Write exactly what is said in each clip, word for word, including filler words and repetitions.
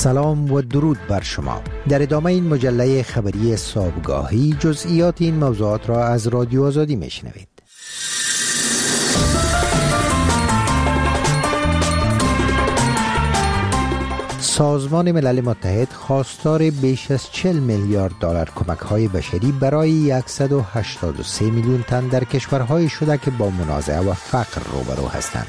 سلام و درود بر شما. در ادامه این مجله خبری صبحگاهی جزئیات این موضوعات را از رادیو آزادی میشنوید. سازمان ملل متحد خواستار بیش از چهل میلیارد دلار کمک‌های بشری برای صد و هشتاد و سه میلیون تن در کشورهای شده که با منازعه و فقر روبرو هستند.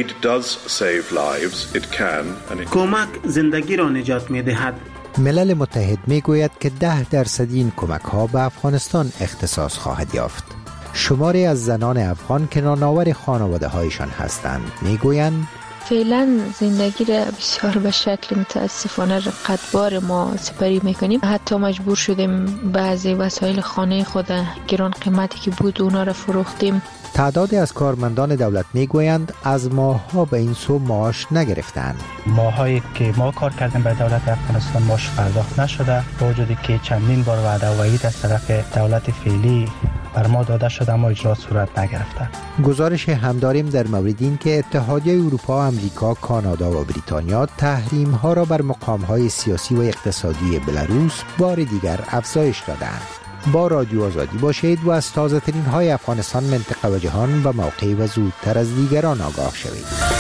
کمک زندگی را نجات می‌دهد. ملل متحد میگوید که ده درصد این کمک‌ها به افغانستان اختصاص خواهد یافت. شماری از زنان افغان که نانآور خانواده‌هایشان هستند میگویند فعلا زندگی را بسیار به شکل متاسفانه رقتبار ما سپری میکنیم. حتی مجبور شدیم بعضی وسایل خانه خود گران قیمتی که بود اونا را فروختیم. تعدادی از کارمندان دولت میگویند از ماه‌ها به این سو معاش نگرفتند. ماهایی که ما کار کردیم به دولت افغانستان معاش پرداخت نشده، با وجودی که چندین بار وعده و وعید از طرف دولت فعلی بر ما داده شده اما اجرا صورت نگرفته. گزارش هم داریم در مورد این که اتحادیه اروپا، آمریکا، کانادا و بریتانیا تحریم ها را بر مقام های سیاسی و اقتصادی بلاروس بار دیگر افزایش دادند. با رادیو آزادی باشید و از تازه ترین های افغانستان، منطقه و جهان به موقع و زودتر از دیگران آگاه شوید.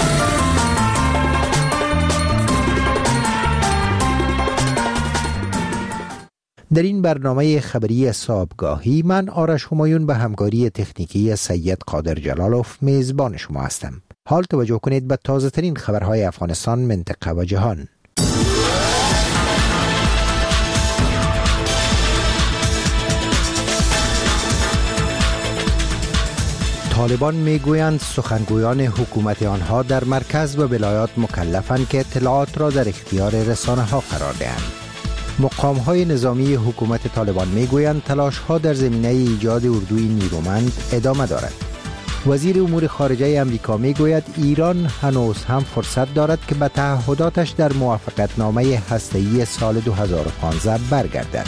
در این برنامه خبری صبحگاهی من آرش همایون به همکاری تکنیکی سید قادر جلالوف میزبان شما هستم. حال توجه کنید به تازه ترین خبرهای افغانستان، منطقه و جهان. طالبان میگویند سخنگویان حکومت آنها در مرکز و ولایات مکلفند که اطلاعات را در اختیار رسانه ها قرار دهند. مقام‌های نظامی حکومت طالبان میگویند تلاش‌ها در زمینه ایجاد اردوی نیرومند ادامه دارد. وزیر امور خارجه امریکا میگوید ایران هنوز هم فرصت دارد که به تعهداتش در موافقتنامه هسته‌ای سال دو هزار و پانزده برگردد.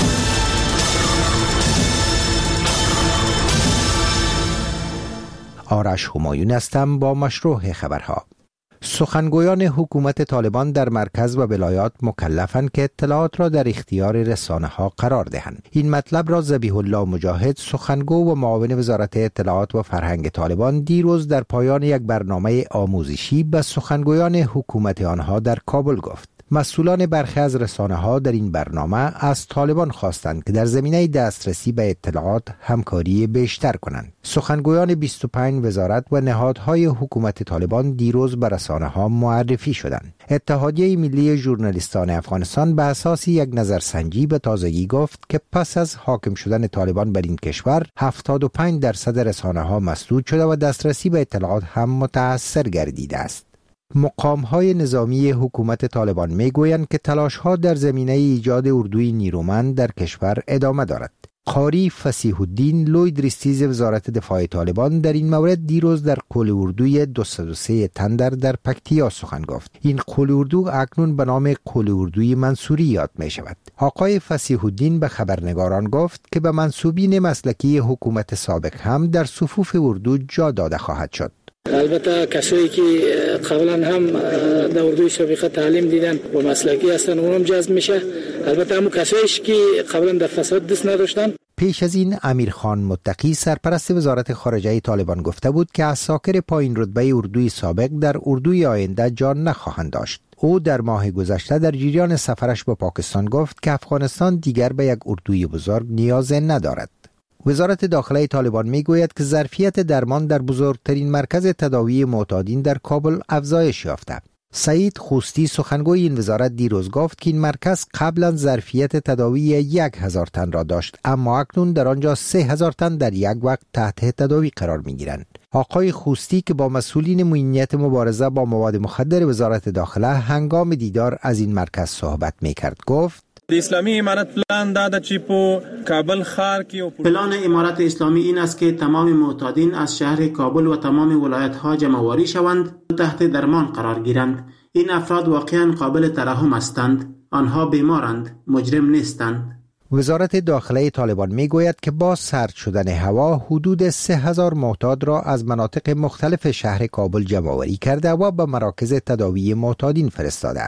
آرش همایون هستم با مشروع خبرها. سخنگویان حکومت طالبان در مرکز و ولایات مکلفند که اطلاعات را در اختیار رسانه ها قرار دهند. این مطلب را ذبیح الله مجاهد، سخنگو و معاون وزارت اطلاعات و فرهنگ طالبان، دیروز در پایان یک برنامه آموزشی به سخنگویان حکومت آنها در کابل گفت. مسئولان برخی از رسانه ها در این برنامه از طالبان خواستند که در زمینه دسترسی به اطلاعات همکاری بیشتر کنند. سخنگویان بیست و پنج وزارت و نهادهای حکومت طالبان دیروز به رسانه ها معرفی شدند. اتحادیه ملی ژورنالیستان افغانستان به اساس یک نظرسنجی به تازگی گفت که پس از حاکم شدن طالبان بر این کشور هفتاد و پنج درصد رسانه ها مسدود شده و دسترسی به اطلاعات هم متأثر گردیده است. مقام‌های نظامی حکومت طالبان میگویند که تلاش‌ها در زمینه ایجاد اردوی نیرومند در کشور ادامه دارد. قاری فصیح الدین لوید ریستیز وزارت دفاع طالبان در این مورد دیروز در قول اردوی دویست و سه تندر در پکتیا سخن گفت. این قول اردو اکنون به نام قول اردوی منصوری یاد می شود. آقای فصیح الدین به خبرنگاران گفت که به منصوبین مسلکی حکومت سابق هم در صفوف اردو جا داده خواهد شد. البته کسایی که قبلا هم در اردوی سابقه تعلیم دیدن و مسلکی هستن اونم جذب میشه. البته هم کسایی که قبلا در فساد دست نداشتن. پیش از این امیرخان متقی سرپرست وزارت خارجه طالبان گفته بود که عساکر پایین رتبه اردوی سابق در اردوی آینده جان نخواهند داشت. او در ماه گذشته در جریان سفرش به پاکستان گفت که افغانستان دیگر به یک اردوی بزرگ نیاز ندارد. وزارت داخله طالبان میگوید که ظرفیت درمان در بزرگترین مرکز تداوی معتادین در کابل افزایش یافته. سعید خوستی سخنگوی این وزارت دیروز گفت که این مرکز قبلا ظرفیت تداوی یک هزار تن را داشت، اما اکنون در آنجا سه هزار تن در یک وقت تحت تداوی قرار می گیرند. آقای خوستی که با مسئولین معینیت مبارزه با مواد مخدر وزارت داخله هنگام دیدار از این مرکز صحبت می کرد گفت اسلامی امارت پلان داده چی په کابل خار کې پلان امارت اسلامی این است که تمام معتادین از شهر کابل و تمام ولایت ها جمع‌آوری شوند و تحت درمان قرار گیرند. این افراد واقعا قابل ترحم هستند. آنها بیمارند، مجرم نیستند. وزارت داخله طالبان میگوید که با سرد شدن هوا حدود سه هزار معتاد را از مناطق مختلف شهر کابل جمع‌آوری کرده و به مراکز تداوی معتادین فرستاده است.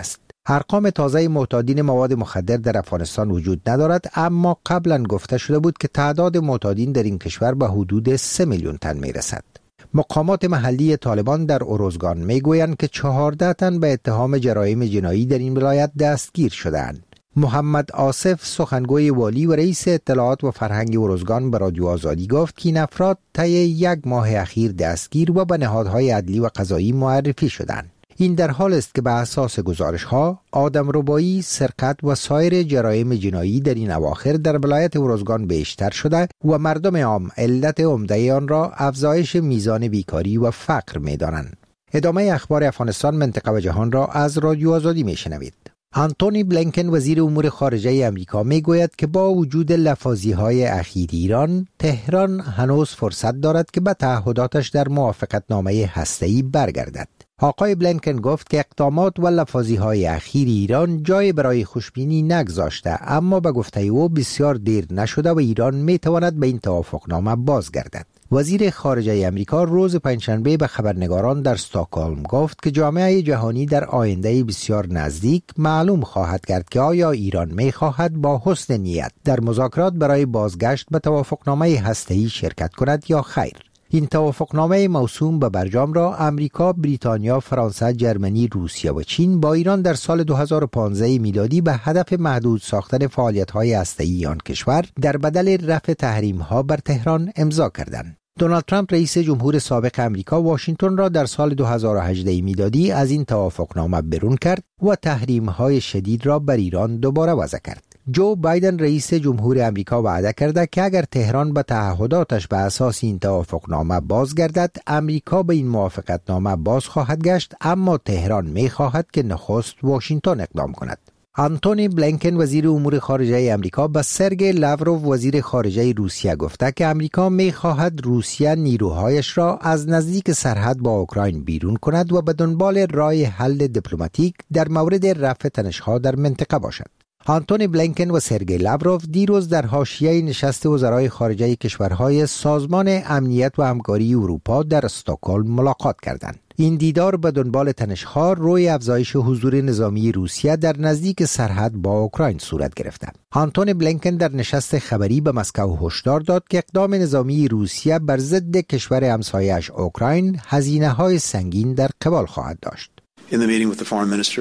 ارقام تازه معتادین مواد مخدر در افغانستان وجود ندارد، اما قبلا گفته شده بود که تعداد معتادین در این کشور به حدود سه میلیون تن می رسد. مقامات محلی طالبان در اروزگان می گویند که چهارده تن به اتهام جرایم جنایی در این ولایت دستگیر شدند. محمد آصف سخنگوی والی و رئیس اطلاعات و فرهنگ اروزگان به رادیو آزادی گفت که این افراد طی یک ماه اخیر دستگیر و به نهادهای عدلی و قضایی معرفی شدند. این در حال است که به اساس گزارش‌ها آدمربایی، سرقت و سایر جرایم جنایی در این اواخر در ولایت اروزگان بیشتر شده و مردم عام علت عمده آن را افزایش میزان بیکاری و فقر می‌دانند. ادامه اخبار افغانستان، منطقه و جهان را از رادیو آزادی می‌شنوید. آنتونی بلینکن وزیر امور خارجه امریکا میگوید که با وجود لفاظی‌های اخیر ایران، تهران هنوز فرصت دارد که به تعهداتش در موافقتنامه هسته‌ای برگردد. آقای بلینکن گفت که اقدامات و لفاظی‌های اخیر ایران جای برای خوشبینی نگذاشته، اما به گفته او بسیار دیر نشده و ایران میتواند به این توافقنامه بازگردد. وزیر خارجه امریکا روز پنجشنبه به خبرنگاران در استکهلم گفت که جامعه جهانی در آینده بسیار نزدیک معلوم خواهد کرد که آیا ایران می‌خواهد با حسن نیت در مذاکرات برای بازگشت به توافقنامه هسته‌ای شرکت کند یا خیر. این توافقنامه موسوم به برجام را امریکا، بریتانیا، فرانسه، جرمنی، روسیه و چین با ایران در سال دو هزار و پانزده میلادی به هدف محدود ساختن فعالیت‌های هسته‌ای آن کشور در بدل رفع تحریم‌ها بر تهران امضا کردند. دونالد ترامپ رئیس جمهور سابق امریکا واشنگتن را در سال دو هزار و هجده میلادی از این توافقنامه برون کرد و تحریم‌های شدید را بر ایران دوباره وضع کرد. جو بایدن رئیس جمهور امریکا وعده کرده که اگر تهران به تعهداتش به اساس این توافقنامه بازگردد، امریکا به این موافقتنامه باز خواهد گشت، اما تهران می خواهد که نخست واشنگتن اقدام کند. آنتونی بلینکن وزیر امور خارجه امریکا به سرگئی لاوروف وزیر خارجه روسیه گفته که امریکا می خواهد روسیه نیروهایش را از نزدیک سرحد با اوکراین بیرون کند و به دنبال راه حل دیپلماتیک در مورد رفع تنش‌ها در منطقه باشد. آنتونی بلینکن و سرگئی لاوروف دیروز در حاشیه نشست وزرای خارجه کشورهای سازمان امنیت و همکاری اروپا در استکهلم ملاقات کردند. این دیدار به دنبال تنش‌ها روی افزایش حضور نظامی روسیه در نزدیک سرحد با اوکراین صورت گرفته. آنتونی بلینکن در نشست خبری به مسکو هشدار داد که اقدام نظامی روسیه بر ضد کشور همسایه‌اش اوکراین هزینه‌های سنگین در قبال خواهد داشت. In the meeting with the foreign minister,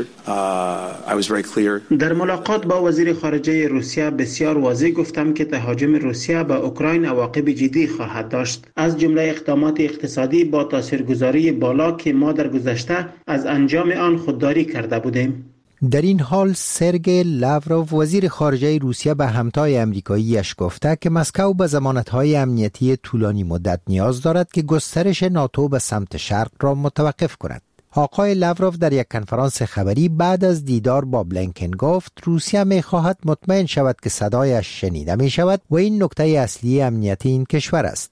uh, I was very clear. در ملاقات با وزیر خارجه روسیه بسیار واضح گفتم که تهاجم روسیه به اوکراین عواقب جدی خواهد داشت، از جمله اقدامات اقتصادی با تاثیرگذاری بالا که ما در گذشته از انجام آن خودداری کرده بودیم. در این حال سرگئی لاوروف وزیر خارجه روسیه به همتای امریکاییش گفته که مسکو به ضمانت‌های امنیتی طولانی مدت نیاز دارد که گسترش ناتو به سمت شرق را متوقف کند. آقای لاوروف در یک کنفرانس خبری بعد از دیدار با بلینکن گفت روسیه می خواهد مطمئن شود که صدایش شنیده می شود و این نکته اصلی امنیتی این کشور است.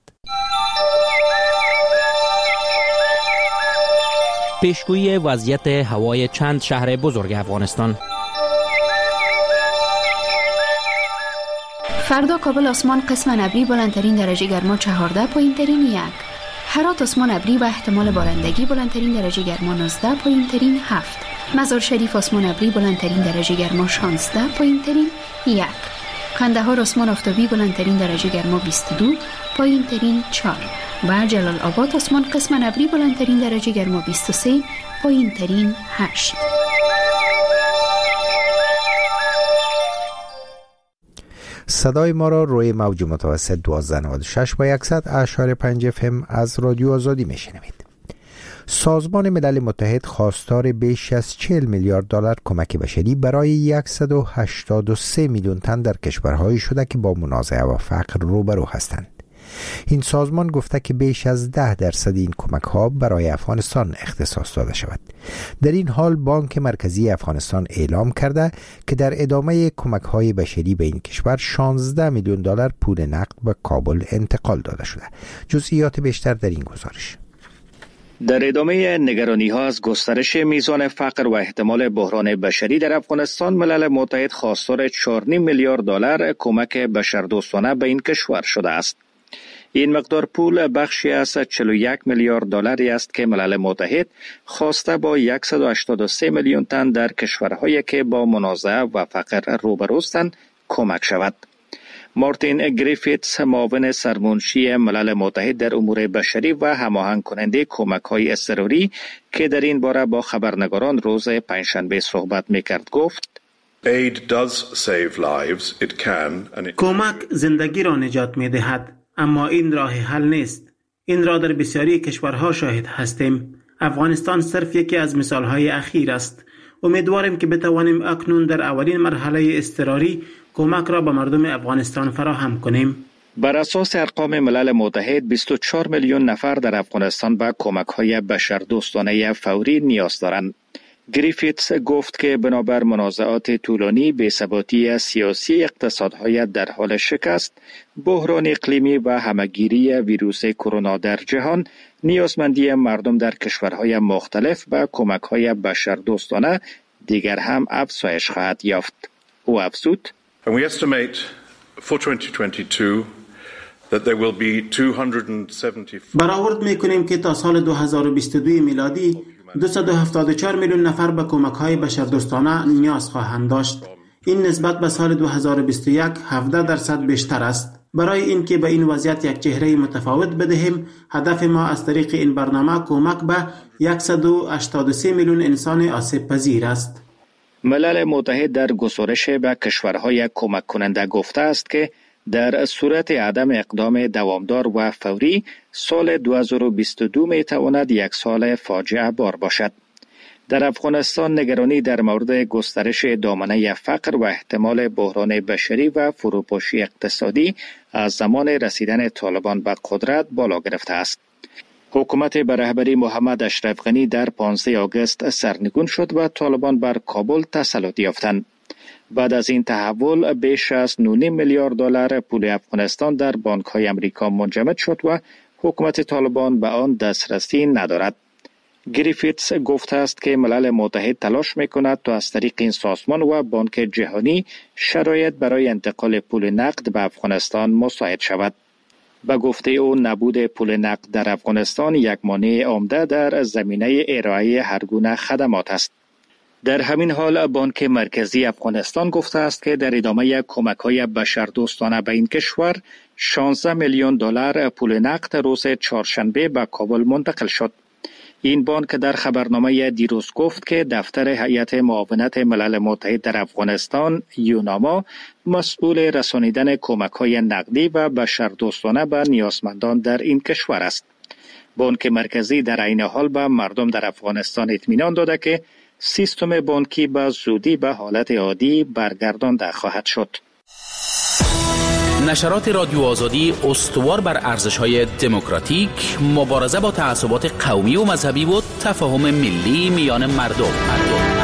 پیشگویی وضعیت هوای چند شهر بزرگ افغانستان. فردا کابل آسمان قسم ابری بلندترین درجه گرما چهارده، پایینترین یک. هرات آسمان ابری و احتمال بارندگی بلندترین درجه گرما نوزده، پایینترین هفت. مزار شریف آسمان ابری بلندترین درجه گرما شانزده، پایینترین یک. کندهار آسمان آفتابی بلندترین درجه گرما بیست و دو، پایینترین چهار. و جلال آباد آسمان قسم ابری بلندترین درجه گرما بیست و سه، پایینترین هشت. صدای ما را روی موج متوسط دوازده نود و شش با صد و شش و پنج اف ام از رادیو آزادی میشنوید. سازمان ملل متحد خواستار بیش از چهل میلیارد دلار کمک بشری برای صد و هشتاد و سه میلیون تن در کشورهایی شده که با منازعه و فقر روبرو هستند. این سازمان گفته که بیش از ده درصد این کمک ها برای افغانستان اختصاص داده شود. در این حال بانک مرکزی افغانستان اعلام کرده که در ادامه کمک های بشری به این کشور شانزده میلیون دلار پول نقد به کابل انتقال داده شده. جزئیات بیشتر در این گزارش. در ادامه نگرانی ها از گسترش میزان فقر و احتمال بحران بشری در افغانستان، ملل متحد خواستار چهار و نیم میلیارد دلار کمک بشردوستانه به این کشور شده است. این مقدار پول بخشی از چهل و یک میلیارد دلاری است که ملل متحد خواسته با صد و هشتاد و سه میلیون تن در کشورهایی که با منازعه و فقر روبروستند کمک شود. مارتین گریفیتس، معاون سرمنشی ملل متحد در امور بشری و هماهنگ کننده کمک‌های اضطراری که در این باره با خبرنگاران روز پنجشنبه صحبت می‌کرد، گفت: Aid does save lives. It can and it... کمک زندگی را نجات می‌دهد، اما این راه حل نیست. این را در بسیاری کشورها شاهد هستیم. افغانستان صرف یکی از مثال‌های اخیر است. امیدواریم که بتوانیم اکنون در اولین مرحله اضطراری کمک را به مردم افغانستان فراهم کنیم. بر اساس ارقام ملل متحد بیست و چهار میلیون نفر در افغانستان به کمک‌های بشردوستانه فوری نیاز دارند. گریفیتس گفت که بنابر منازعات طولانی، بی‌ثباتی سیاسی، اقتصادهای در حال شکست، بحران اقلیمی و همه‌گیری ویروس کرونا در جهان، نیازمندی مردم در کشورهای مختلف به کمک‌های بشردوستانه دیگر هم افزایش خواهد یافت. او افزود: And we estimate for twenty twenty-two that there will be two hundred seventy-four برآورد می‌کنیم که تا سال دو هزار و بیست و دو میلادی دویست و هفتاد و چهار میلیون نفر به کمک‌های بشردوستانه نیاز خواهند داشت. این نسبت به سال دو هزار و بیست و یک هفده درصد بیشتر است. برای اینکه به این وضعیت یک چهره متفاوت بدهیم، هدف ما از طریق این برنامه کمک به صد و هشتاد و سه میلیون انسان آسیب پذیر است. ملل متحد در گزارش به کشورهای کمک کننده گفته است که در صورت عدم اقدام دوامدار و فوری، سال دو هزار و بیست و دو می تواند یک سال فاجعه بار باشد. در افغانستان نگرانی در مورد گسترش دامنه فقر و احتمال بحران بشری و فروپاشی اقتصادی از زمان رسیدن طالبان به قدرت بالا گرفته است. حکومت به رهبری محمد اشرف غنی در پانزده آگوست سرنگون شد و طالبان بر کابل تسلط یافتند. بعد از این تحول بیش از نه و نیم میلیارد دلار پول افغانستان در بانک‌های آمریکا منجمد شد و حکومت طالبان به آن دسترسی ندارد. گریفیتس گفته است که ملل متحد تلاش می‌کند تا از طریق این سازمان و بانک جهانی شرایط برای انتقال پول نقد به افغانستان مساعد شود. به گفته او، نبود پول نقد در افغانستان یک مانع عمده در زمینه ارائه هر گونه خدمات است. در همین حال بانک مرکزی افغانستان گفته است که در ادامه کمک‌های بشردوستانه به این کشور شانزده میلیون دلار پول نقد روز چهارشنبه به کابل منتقل شد. این بانک در خبرنامه دیروز گفت که دفتر هیئت معاونت ملل متحد در افغانستان یوناما مسئول رسانیدن کمک‌های نقدی و بشردوستانه به نیازمندان در این کشور است. بانک مرکزی در عین حال به مردم در افغانستان اطمینان داده که سیستم بانکی به زودی به حالت عادی برگردانده خواهد شد. نشرات رادیو آزادی استوار بر ارزش‌های دموکراتیک، مبارزه با تعصبات قومی و مذهبی و تفاهم ملی میان مردم. مردم.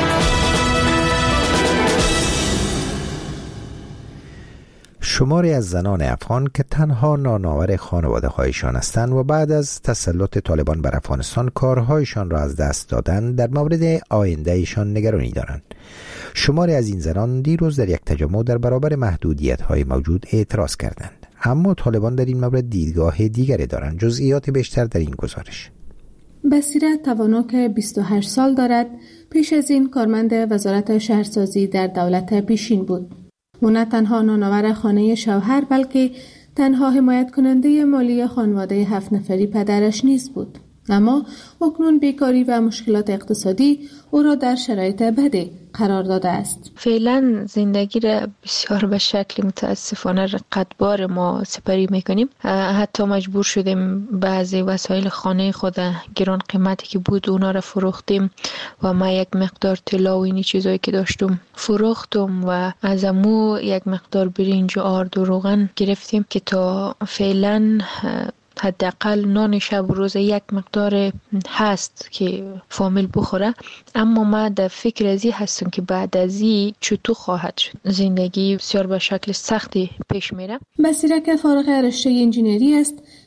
شماری از زنان افغان که تنها نانآور خانواده‌هایشان هستند و بعد از تسلط طالبان بر افغانستان کارهایشان را از دست دادند، در مورد آینده‌شان نگرانی دارند. شماری از این زنان دیروز در یک تجمع در برابر محدودیت‌های موجود اعتراض کردند. اما طالبان در این مورد دیدگاه دیگری دارند. جزئیات بیشتر در این گزارش. بصیرت توانا که بیست و هشت سال دارد، پیش از این کارمند وزارت شهرسازی در دولت پیشین بود. او نه تنها نانآور خانه شوهر بلکه تنها حمایت کننده مالی خانواده هفت نفری پدرش نیز بود. اما اکنون بیکاری و مشکلات اقتصادی او را در شرایط بدی قرار داده است. فعلا زندگی را بسیار به شکل متاسفانه رقتبار ما سپری میکنیم. حتی مجبور شدیم بعضی وسایل خانه خود گران قیمتی که بود اونا را فروختیم و ما یک مقدار طلا و اینی چیزایی که داشتم فروختم و از امو یک مقدار برنج و آرد و روغن گرفتیم که تا فعلا حداقل نان شب روز یک مقدار هست که فامیل بخوره. اما ما در فکر ازی هستم که بعد ازی چطور خواهد شد. زندگی بسیار به شکل سختی پیش میره. بصیره که فارغ رشته انجینری است،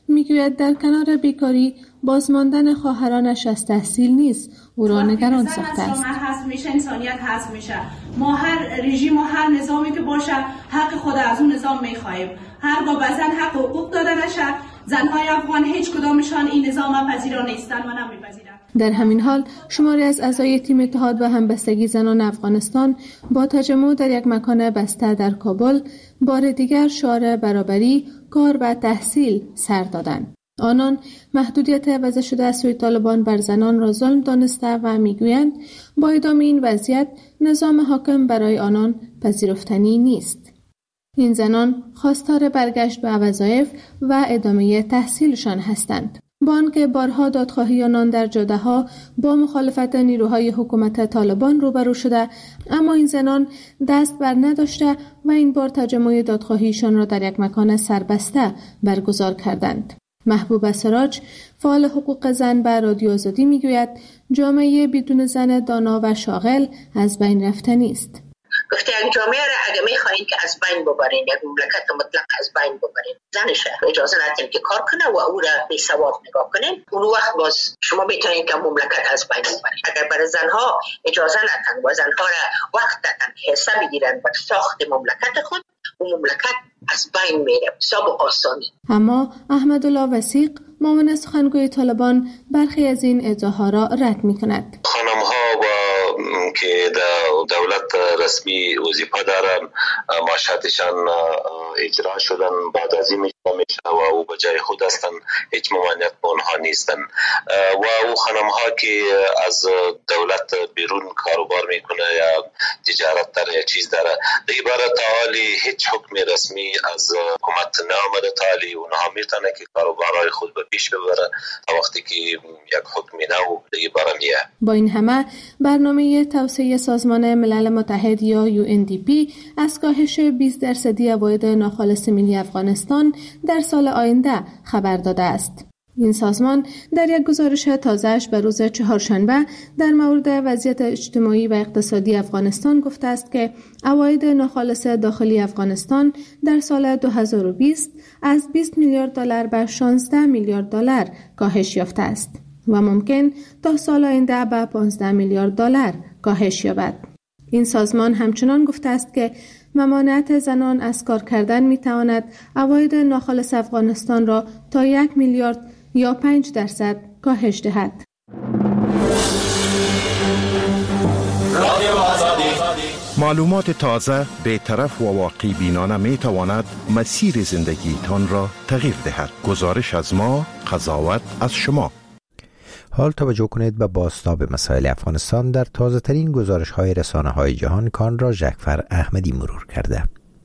میگوید در کنار بیکاری بازماندن خواهرانش از تحصیل نیست او را نگران ساخته است. حذف میشه، انسانیت حذف میشه. ما هر رژیم و هر نظامی که باشه حق خود از اون نظام میخواهیم. هرگاه به زن حق حقوق داده نشه، زنهای افغان هیچ کدامشان این نظام پذیرا نیستند و نمیپذیرند. در همین حال شماری از اعضای تیم اتحاد و همبستگی زنان افغانستان با تجمع در یک مکان بسته در کابل بار دیگر شعار برابری، کار و تحصیل سر دادند. آنان محدودیت وضع شده از سوی طالبان بر زنان را ظلم دانسته و میگویند با ادامه این وضعیت نظام حاکم برای آنان پذیرفتنی نیست. این زنان خواستار برگشت به وظایف و ادامه تحصیلشان هستند. با آنکه بارها دادخواهی آنان در جاده‌ها با مخالفت نیروهای حکومت طالبان روبرو شده، اما این زنان دست بر نداشته و این بار تجمع دادخواهیشان را در یک مکان سربسته برگزار کردند. محبوب سراج، فعال حقوق زن به رادیو آزادی میگوید جامعه بدون زن دانا و شاغل از بین رفتنی است. گفته یک جامعه را اگه میخواین که از بین ببرین، یک مملکت مطلق از بین ببرین، زنش اجازه ندین که کار کنه و او را بی سواد نگاه کنین، اون وقت باز شما میتونین که مملکت از بین ببرین. اگر برای زنها اجازه ندن و زنها را وقت دادن که حصه بگیرن و ساخت مملکت خود، اون مملکت از بین میره بسیار آسانی. اما احمدالله وثیق، معاون سخنگوی طالبان، برخی از این ادعاها را رد میکند. خانم‌ها و که در دولت رسمی وظیفه دارن معاشاتشان اجرا شدن، بعد از این میشه و او به جای خود هستن، هیچ ممانعت به اونها نیستن. و او خانم‌ها که از دولت بیرون کاروبار میکنه یا تجارت داره یا چیز داره، دیگه برای تعالی هیچ حکم رسمی از حکومت نامده، تعالی اونها میتونه که کاروبارهای خود به پیش ببره تا وقتی که یک حکمی نو دیگه برمیه. با این همه برنامه توسعه سازمان ملل متحد یا یو ان دی پی از کاهش بیست درصدی عواید ناخالص ملی افغانستان در سال آینده خبر داده است. این سازمان در یک گزارش تازه‌اش به روز چهارشنبه در مورد وضعیت اجتماعی و اقتصادی افغانستان گفته است که عواید ناخالص داخلی افغانستان در سال دو هزار و بیست از بیست میلیارد دلار به شانزده میلیارد دلار کاهش یافته است و ممکن تا سال آینده به پانزده میلیارد دلار کاهش یابد. این سازمان همچنان گفته است که ممانعت زنان از کار کردن میتواند عواید ناخالص افغانستان را تا یک میلیارد یا پنج درصد کاهش دهد. معلومات تازه، بی‌طرف و واقع بینانه می تواند مسیر زندگی تان را تغییر دهد. گزارش از ما، قضاوت از شما. حال توجه کنید به بازتاب مسائل افغانستان در تازه ترین گزارش های رسانه های جهان کان را ژکفر احمدی مرور کرده.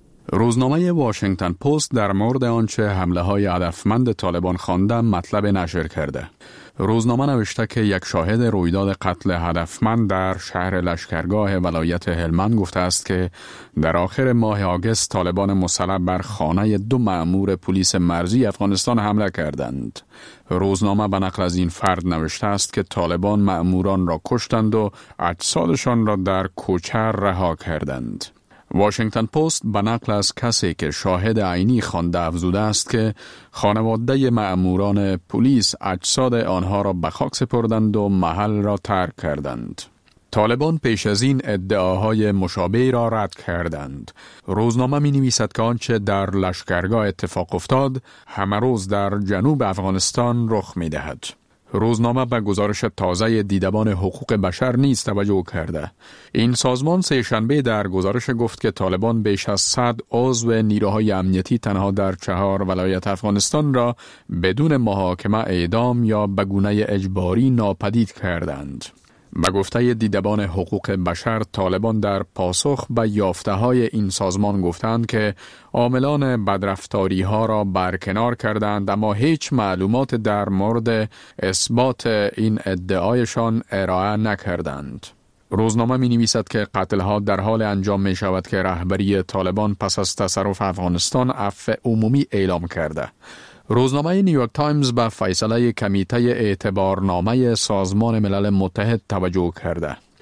روزنامه واشنگتن پست در مورد آنچه حمله های هدفمند طالبان خوانده مطلب نشر کرده. روزنامه نوشته که یک شاهد رویداد قتل هدفمند در شهر لشکرگاه ولایت هلمند گفته است که در آخر ماه آگوست طالبان مسلح بر خانه دو مأمور پلیس مرزی افغانستان حمله کردند. روزنامه به نقل از این فرد نوشته است که طالبان مأموران را کشتند و اجسادشان را در کوچه رها کردند. واشنگتن پست به نقل از کسی که شاهد عینی خوانده افزوده است که خانواده مأموران پلیس اجساد آنها را به خاک سپردند و محل را ترک کردند. طالبان پیش از این ادعاهای مشابه را رد کردند. روزنامه می نویسد که آنچه در لشکرگاه اتفاق افتاد همه روز در جنوب افغانستان رخ می دهد. روزنامه به گزارش تازه دیدبان حقوق بشر نیز توجه کرده. این سازمان سه شنبه در گزارش گفت که طالبان بیش از صد عضو نیروهای امنیتی تنها در چهار ولایت افغانستان را بدون محاکمه اعدام یا به گونه اجباری ناپدید کردند. به گفته دیدبان حقوق بشر، طالبان در پاسخ به یافته‌های این سازمان گفتند که عاملان بدرفتاری ها را برکنار کردند، اما هیچ معلومات در مورد اثبات این ادعایشان ارائه نکردند. روزنامه می نویسد که قتل‌ها در حال انجام می شود که رهبری طالبان پس از تصرف افغانستان عفو عمومی اعلام کرده. روزنامه نیویورک تایمز به فیصله کمیته اعتبارنامه سازمان ملل متحد توجه کرده.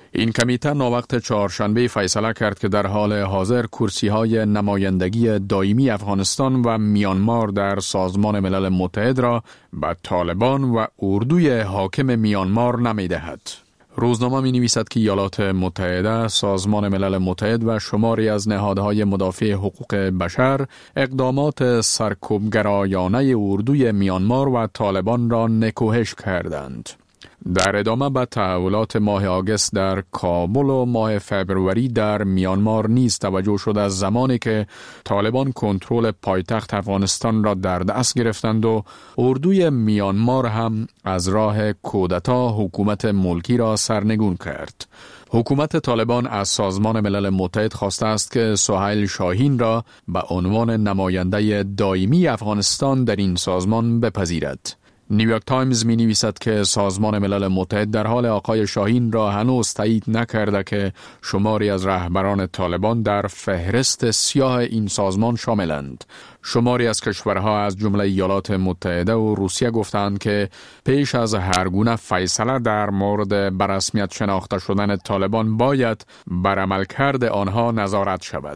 این کمیته ناوقت چهارشنبه فیصله کرد که در حال حاضر کرسی‌های نمایندگی دائمی افغانستان و میانمار در سازمان ملل متحد را به طالبان و اردوی حاکم میانمار نمی‌دهد. روزنامه می نویسد که ایالات متحده، سازمان ملل متحد و شماری از نهادهای مدافع حقوق بشر اقدامات سرکوبگرایانه اردوی میانمار و طالبان را نکوهش کردند. در ادامه به تحولات ماه آگوست در کابل و ماه فبروری در میانمار نیز توجه شد از زمانی که طالبان کنترل پایتخت افغانستان را در دست گرفتند و اردوی میانمار هم از راه کودتا حکومت ملکی را سرنگون کرد. حکومت طالبان از سازمان ملل متحد خواسته است که سهیل شاهین را به عنوان نماینده دائمی افغانستان در این سازمان بپذیرد. نیویورک تایمز می نویسد که سازمان ملل متحد در حال آقای شاهین را هنوز تایید نکرده که شماری از رهبران طالبان در فهرست سیاه این سازمان شاملند. شماری از کشورها از جمله ایالات متحده و روسیه گفتند که پیش از هر گونه فیصله در مورد بررسمیت شناخته شدن طالبان باید بر عملکرد آنها نظارت شود.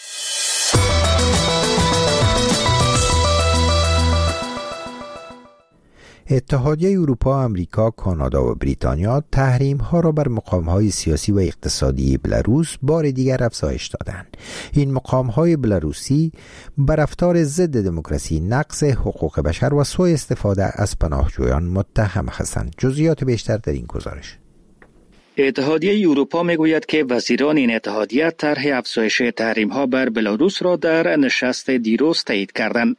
اتحادیه اروپا، آمریکا، کانادا و بریتانیا تحریم‌ها را بر مقام‌های سیاسی و اقتصادی بلاروس بار دیگر افزایش دادند. این مقام‌های بلاروسی بر رفتار ضد دموکراسی، نقض حقوق بشر و سوء استفاده از پناهجویان متهم هستند. جزئیات بیشتر در این گزارش. اتحادیه اروپا میگوید که وزیران این اتحادیه طرح افزایش تحریم‌ها بر بلاروس را در نشست دیروز تایید کردند.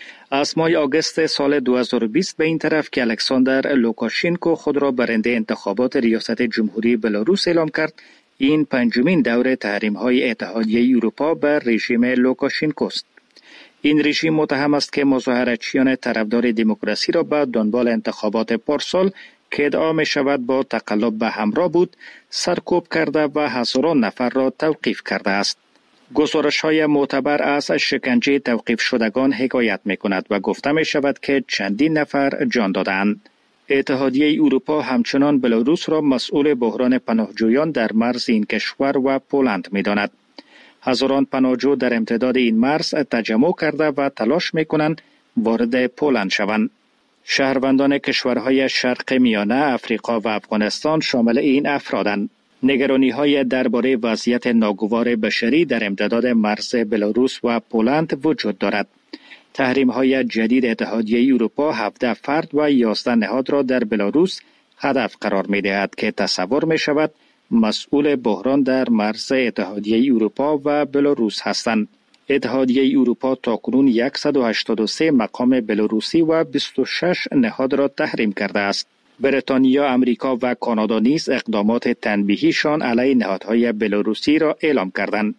از ماه آگوست سال دو هزار و بیست به این طرف که الکساندر لوکاشنکو خود را برنده انتخابات ریاست جمهوری بلاروس اعلام کرد، این پنجمین دور تحریم‌های اتحادیه اروپا بر رژیم لوکاشنکو است. این رژیم متهم است که مظاهراتچیان طرفدار دموکراسی را به دنبال انتخابات پارسال که ادعا می شود با تقلب به همراه بود، سرکوب کرده و هزاران نفر را توقیف کرده است. گزارش‌های معتبر از شکنجه توقیف شدگان حکایت می‌کند و گفته می‌شود که چندین نفر جان دادند. اتحادیه اروپا همچنان بلاروس را مسئول بحران پناهجویان در مرز این کشور و پولند می‌داند. هزاران پناهجو در امتداد این مرز تجمع کرده و تلاش می‌کنند وارد پولند شوند. شهروندان کشورهای شرق میانه، افریقا و افغانستان شامل این افرادند. نگرانی‌های درباره وضعیت ناگوار بشری در امتداد مرز بلاروس و پولند وجود دارد. تحریم‌های جدید اتحادیه اروپا هفده فرد و یازده نهاد را در بلاروس هدف قرار می‌دهد که تصور می‌شود مسئول بحران در مرز اتحادیه اروپا و بلاروس هستند. اتحادیه اروپا تاکنون صد و هشتاد و سه مقام بلاروسی و بیست و شش نهاد را تحریم کرده است. بریتانیا، امریکا و کانادا نیز اقدامات تنبیهیشان علیه نهادهای بلاروسی را اعلام کردند.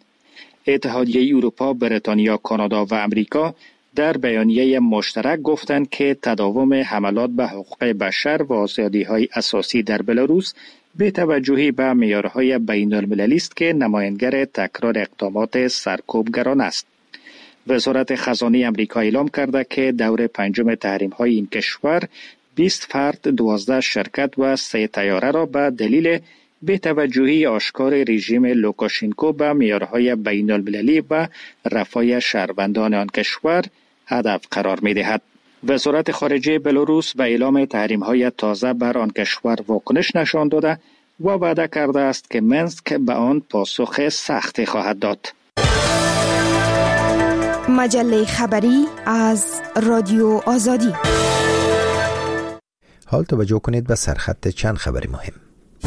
اتحادیه اروپا، بریتانیا، کانادا و امریکا در بیانیه مشترک گفتند که تداوم حملات به حقوق بشر و آزادی‌های اساسی در بلاروس به توجهی به معیارهای بین‌المللی است که نمایانگر تکرار اقدامات سرکوبگران است. وزارت خزانه امریکا اعلام کرده که دور پنجم تحریم‌های این کشور بیست فرد، دوازده شرکت و سه طیاره را به دلیل به توجهی آشکار رژیم لوکاشنکو به معیارهای بین‌المللی و رفاه شهروندان آن کشور هدف قرار می‌دهد. وزارت خارجه بلاروس به اعلام تحریم‌های تازه بر آن کشور واکنش نشان داده و وعده کرده است که منسک به آن پاسخ سختی خواهد داد. مجله خبری از رادیو آزادی. حال توجه کنید به سرخط چند خبر مهم.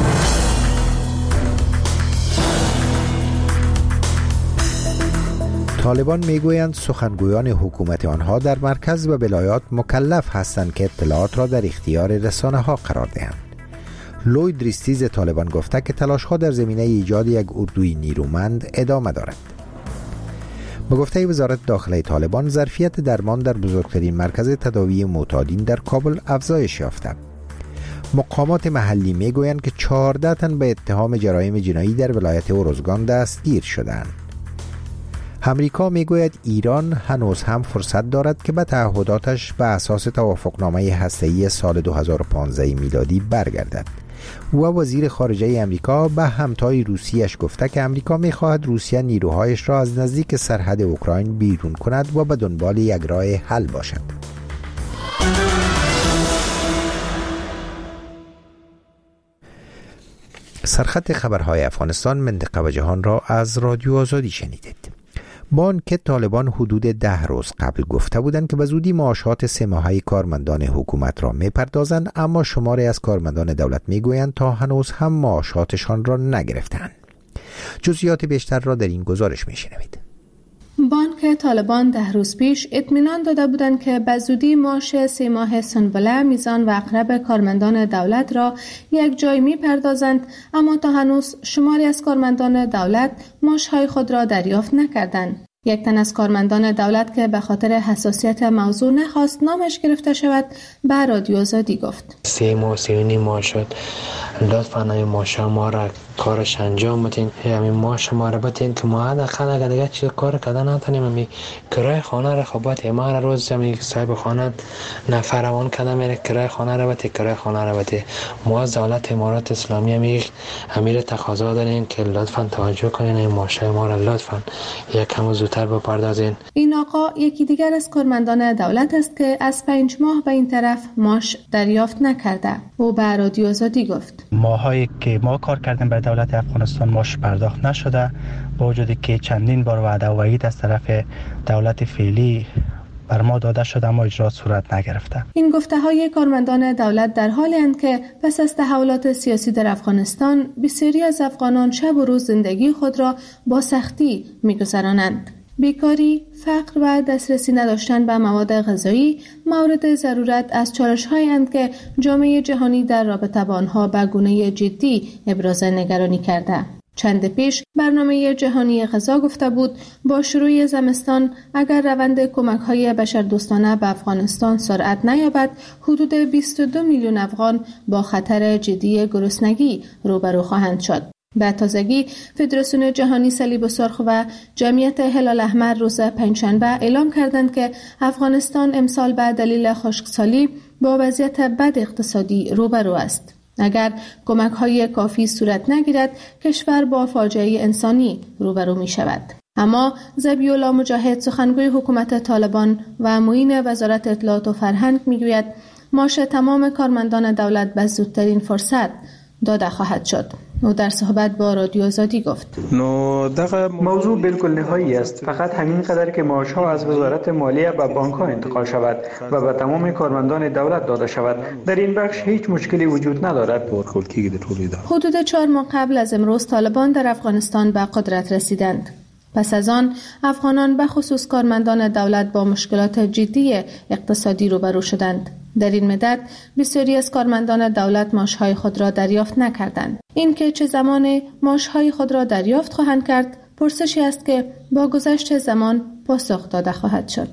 طالبان میگویند سخنگویان حکومت آنها در مرکز و ولایات مکلف هستند که اطلاعات را در اختیار رسانه ها قرار دهند. لوید ریستیز طالبان گفته که تلاش ها در زمینه ایجاد یک اردوی نیرومند ادامه دارد. به گفته وزارت داخله طالبان، ظرفیت درمان در بزرگترین مرکز تداوی معتادین در کابل افزایش یافته. مقامات محلی میگویند که چهارده تن به اتهام جرایم جنایی در ولایت اروزگان دستگیر شدند. امریکا میگوید ایران هنوز هم فرصت دارد که به تعهداتش به اساس توافقنامه هسته‌ای سال دو هزار و پانزده میلادی برگردد. و وزیر خارجه امریکا به همتای روسیه‌اش گفته که امریکا می‌خواهد روسیه نیروهایش را از نزدیک سرحد اوکراین بیرون کند و به دنبال یک راه حل باشد. سرخط خبرهای افغانستان، منطقه و جهان را از رادیو آزادی شنیدید. بانک طالبان حدود ده روز قبل گفته بودند که به زودی معاشات سه ماهه کارمندان حکومت را میپردازند، اما شماری از کارمندان دولت میگویند تا هنوز هم معاشاتشان را نگرفتند. جزئیات بیشتر را در این گزارش میشنوید. بانک طالبان ده روز پیش اطمینان داده بودند که به زودی معاش سه ماه سنبله، میزان و اقرب کارمندان دولت را یک جای میپردازند، اما تا هنوز شماری از کارمندان دولت معاشهای خود را دریافت نکردند. یک تن از کارمندان دولت که به خاطر حساسیت موضوع نخواست نامش گرفته شود به رادیو آزادی گفت: سه ماه سه و نیم ماه شد، لطفاً این ماه ما را کارش انجام بدین، همین ماه ما را بدین که ما حداقل اگر دیگه چیز کار کردن نتونیم همین کرایه خانه را خوبات ما روز همین صاحب خانه نفروان کردن میره کرایه خانه را بده کرایه خانه را بده. ما از دولت امارات اسلامی همین امیر تقاضا داریم که لطفاً توجه کنین این ماه ما را لطفاً یک کم زودتر بپردازین. این آقا یکی دیگر از کارمندان دولت است که از پنج ماه به این طرف معاش دریافت نکرده. او به رادیو آزادی گفت: ماهایی که ما کار کردیم به دولت افغانستان معاش پرداخت نشده، با وجودی که چندین بار وعده و وعید از طرف دولت فعلی بر ما داده شده اما اجرا صورت نگرفته. این گفته های کارمندان دولت در حالی اند که پس از تحولات سیاسی در افغانستان بسیاری از افغانان شب و روز زندگی خود را با سختی می‌گذرانند. بیکاری، فقر و دسترسی نداشتن به مواد غذایی مورد ضرورت از چالش‌هایی اند که جامعه جهانی در رابطه با آنها به گونه جدی ابراز نگرانی کرده. چند پیش برنامه جهانی غذا گفته بود با شروع زمستان اگر روند کمک‌های بشردوستانه به افغانستان سرعت نیابد، حدود بیست و دو میلیون افغان با خطر جدی گرسنگی روبرو خواهند شد. به تازگی فدراسیون جهانی صلیب سرخ و جمعیت هلال احمر روز پنجشنبه اعلام کردند که افغانستان امسال به دلیل خشکسالی با وضعیت بد اقتصادی روبرو است. اگر کمک‌های کافی صورت نگیرد، کشور با فاجعه انسانی روبرو می شود. اما ذبیح الله مجاهد، سخنگوی حکومت طالبان و معین وزارت اطلاعات و فرهنگ میگوید معاش تمام کارمندان دولت به زودترین فرصت داده خواهد شد. او در صحبت با رادیو آزادی گفت: نو دغه موضوع بالکل نهایی است، فقط همین قدر که معاش‌ها از وزارت مالیه به بانک‌ها انتقال شود و به تمام کارمندان دولت داده شود. در این بخش هیچ مشکلی وجود ندارد. حدود چهار ماه قبل از امروز طالبان در افغانستان به قدرت رسیدند. پس از آن افغانان به خصوص کارمندان دولت با مشکلات جدی اقتصادی روبرو شدند. در این مدت بسیاری از کارمندان دولت معاش‌های خود را دریافت نکردند. این که چه زمان معاش‌های خود را دریافت خواهند کرد، پرسشی است که با گذشت زمان پاسخ داده خواهد شد.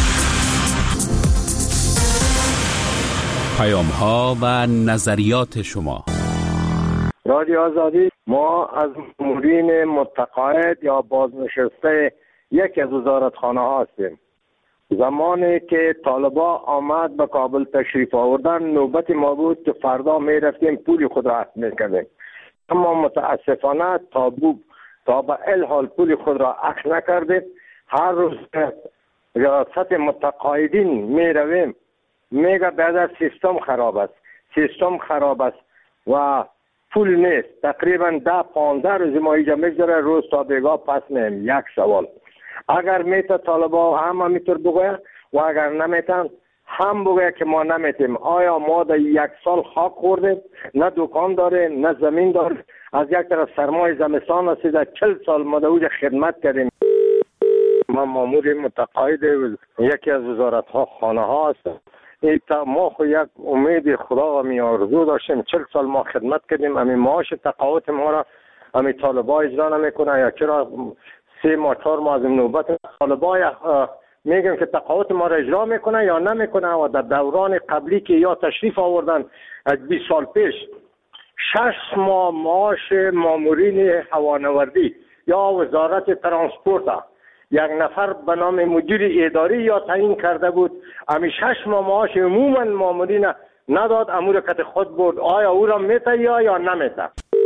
پیام‌ها و نظریات شما. رادیو آزادی، ما از مامورین متقاعد یا بازنشسته یکی از وزارتخانه ها هستیم. زمانی که طالبا آمد به کابل تشریف آوردن، نوبت ما بود که فردا می رفتیم پول خود را اخذ می کردیم، اما متاسفانه تا بوب تا به الحال پول خود را اخذ نکردیم. هر روز ریاست متقاعدین می رویم میگه بعد سیستم خراب است، سیستم خراب است و پول نیست. تقریبا ده پانزده روز ما اینجا میگذره، روز تا بیگاه پس میم. یک سوال، اگر میته طالبا هم همینطور بگوید و اگر نمیتن هم بگوید که ما نمیتیم، آیا ما در یک سال خاک خوردیم؟ نه دکان داریم نه زمین داریم، از یک طرف سرمای زمستان هستید، در چل سال ما در اوج خدمت کردیم. ما مامور متقاعد یکی از وزارت ها خانه ها هستم. ما خو یک امید خدا و می آرزو داشتیم، چل سال ما خدمت کردیم، همین معاش تقاعد ما را همین طالبا اجرا نمیکنه یا چرا سه ماه چهار ماه از نوبت طالبا میگن که تقاعد ما را اجرا میکنه یا نمیکنه. و در دوران قبلی که یا تشریف آوردن از بیست سال پیش شش ماه معاش مامورین هوانوردی یا وزارت ترانسپورت یک نفر به نام مدیر اداری یا تعیین کرده بود، همین شش ماه معاش عموما مامورین نداد، امور کت خود برد. آیا او را میته یا یا نمیته؟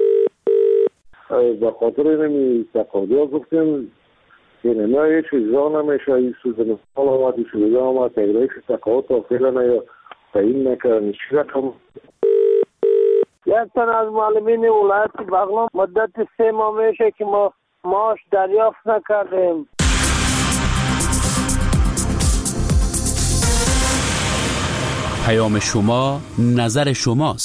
به خاطر اینمی تقاضا گفتیم که نه هیچ اجرا نمیشه. این سوزن حال آمد، این سوزن آمد، تقریبش تقاضا تا فعلا نه تعیین نکردن. چی رقم؟ یک تن از معلمین ولایت بغلان مدت سه ماه میشه که ما معاش دریافت نکردیم. پیام شما، نظر شماست.